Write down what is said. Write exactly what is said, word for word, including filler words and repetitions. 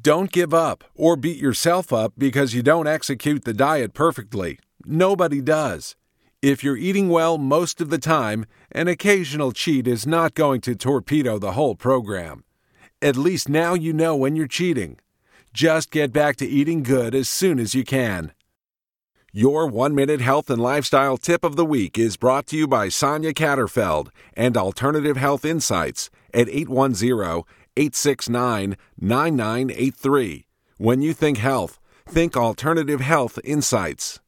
Don't give up or beat yourself up because you don't execute the diet perfectly. Nobody does. If you're eating well most of the time, an occasional cheat is not going to torpedo the whole program. At least now you know when you're cheating. Just get back to eating good as soon as you can. Your one-minute health and lifestyle tip of the week is brought to you by Sonia Catterfeld and Alternative Health Insights at eight one zero, eight six nine, nine nine eight three. When you think health, think Alternative Health Insights.